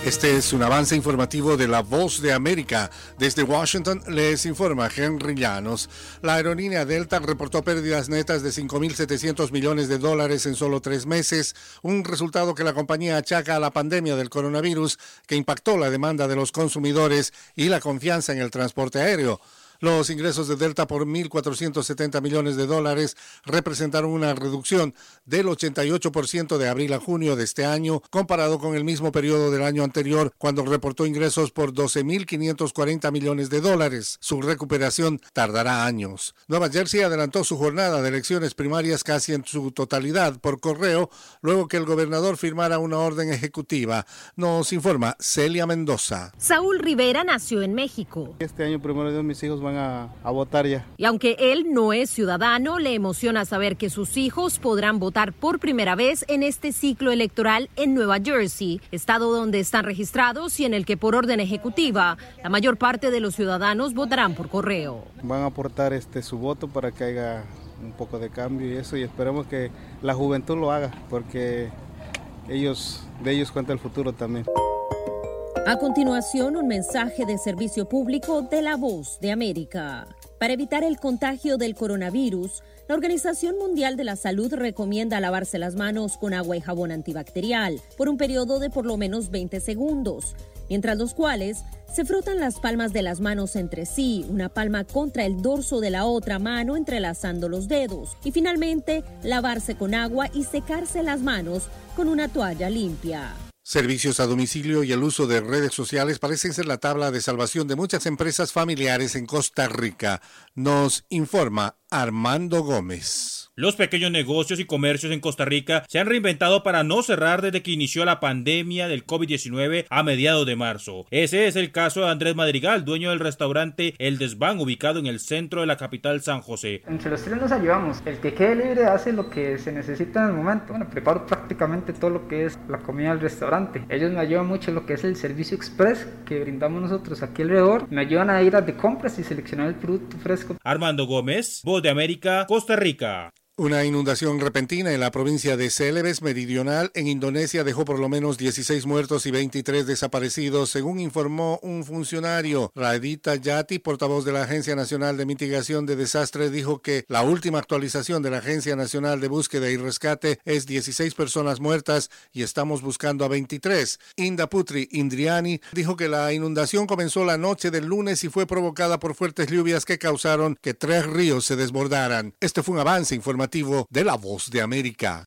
Este es un avance informativo de La Voz de América. Desde Washington les informa Henry Llanos. La aerolínea Delta reportó pérdidas netas de $5.700 millones en solo 3 meses, un resultado que la compañía achaca a la pandemia del coronavirus que impactó la demanda de los consumidores y la confianza en el transporte aéreo. Los ingresos de Delta por $1.470 millones representaron una reducción del 88% de abril a junio de este año, comparado con el mismo periodo del año anterior, cuando reportó ingresos por $12.540 millones. Su recuperación tardará años. Nueva Jersey adelantó su jornada de elecciones primarias casi en su totalidad por correo, luego que el gobernador firmara una orden ejecutiva. Nos informa Celia Mendoza. Saúl Rivera nació en México. Este año, primero de Dios, mis hijos van a votar ya. Y aunque él no es ciudadano, le emociona saber que sus hijos podrán votar por primera vez en este ciclo electoral en Nueva Jersey, estado donde están registrados y en el que por orden ejecutiva la mayor parte de los ciudadanos votarán por correo. Van a aportar su voto para que haya un poco de cambio y eso, y esperemos que la juventud lo haga, porque de ellos cuenta el futuro también. A continuación, un mensaje de servicio público de La Voz de América. Para evitar el contagio del coronavirus, la Organización Mundial de la Salud recomienda lavarse las manos con agua y jabón antibacterial por un periodo de por lo menos 20 segundos, mientras los cuales se frotan las palmas de las manos entre sí, una palma contra el dorso de la otra mano entrelazando los dedos, y finalmente lavarse con agua y secarse las manos con una toalla limpia. Servicios a domicilio y el uso de redes sociales parecen ser la tabla de salvación de muchas empresas familiares en Costa Rica. Nos informa Armando Gómez. Los pequeños negocios y comercios en Costa Rica se han reinventado para no cerrar desde que inició la pandemia del COVID-19 a mediados de marzo. Ese es el caso de Andrés Madrigal, dueño del restaurante El Desván, ubicado en el centro de la capital San José. Entre los tres nos ayudamos. El que quede libre hace lo que se necesita en el momento. Bueno, preparo prácticamente todo lo que es la comida del restaurante. Ellos me ayudan mucho en lo que es el servicio express que brindamos nosotros aquí alrededor. Me ayudan a ir a de compras y seleccionar el producto fresco. Armando Gómez, Voz de América, Costa Rica. Una inundación repentina en la provincia de Celebes meridional en Indonesia dejó por lo menos 16 muertos y 23 desaparecidos, según informó un funcionario. Radita Yati, portavoz de la Agencia Nacional de Mitigación de Desastres, dijo que la última actualización de la Agencia Nacional de Búsqueda y Rescate es 16 personas muertas y estamos buscando a 23. Indaputri Indriani dijo que la inundación comenzó la noche del lunes y fue provocada por fuertes lluvias que causaron que 3 ríos se desbordaran. Este fue un avance informativo de La Voz de América.